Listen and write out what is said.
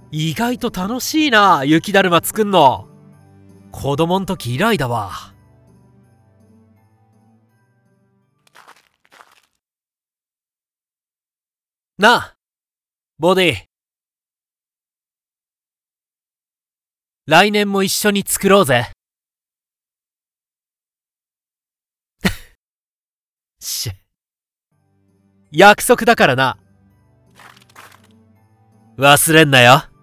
意外と楽しいな、雪だるま作んの。子供ん時以来だわ。なあ、ボディ。来年も一緒に作ろうぜ。し、約束だからな。忘れんなよ。